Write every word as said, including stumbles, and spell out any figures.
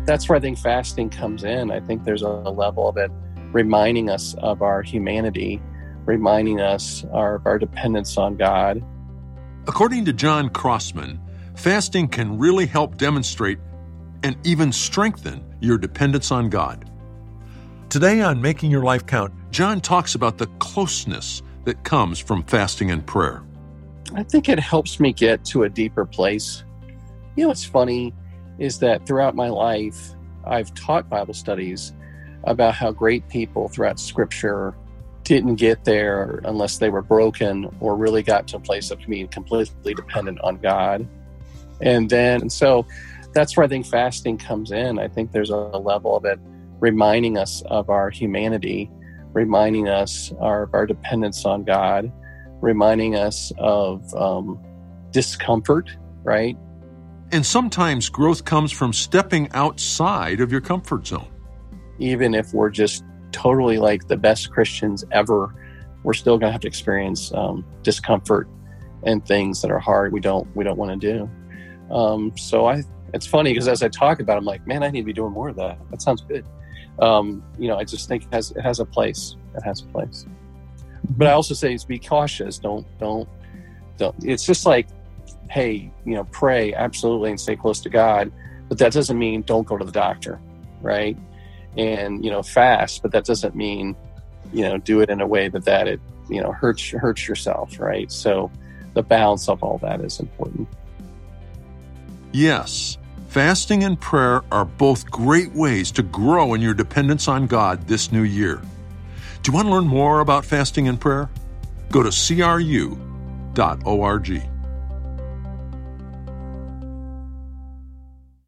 That's where I think fasting comes in. I think there's a level of it reminding us of our humanity, reminding us of our dependence on God. According to John Crossman, fasting can really help demonstrate and even strengthen your dependence on God. Today on Making Your Life Count, John talks about the closeness that comes from fasting and prayer. I think it helps me get to a deeper place. You know what's funny is that throughout my life, I've taught Bible studies about how great people throughout Scripture didn't get there unless they were broken or really got to a place of being completely dependent on God. And then, and so that's where I think fasting comes in. I think there's a level of it reminding us of our humanity, reminding us of our, our dependence on God, reminding us of um, discomfort, right? And sometimes growth comes from stepping outside of your comfort zone. Even if we're just totally like the best Christians ever, we're still going to have to experience um, discomfort and things that are hard we don't we don't want to do. Um, so I, it's funny because as I talk about it, I'm like, man, I need to be doing more of that. That sounds good. Um, you know, I just think it has it has a place. It has a place. But I also say is be cautious. Don't don't don't. It's just like, hey, you know, pray absolutely and stay close to God, but that doesn't mean don't go to the doctor, right? And you know, fast, but that doesn't mean, you know, do it in a way that that it you know hurts hurts yourself, right? So the balance of all that is important. Yes, fasting and prayer are both great ways to grow in your dependence on God this new year. Do you want to learn more about fasting and prayer? Go to C R U dot org.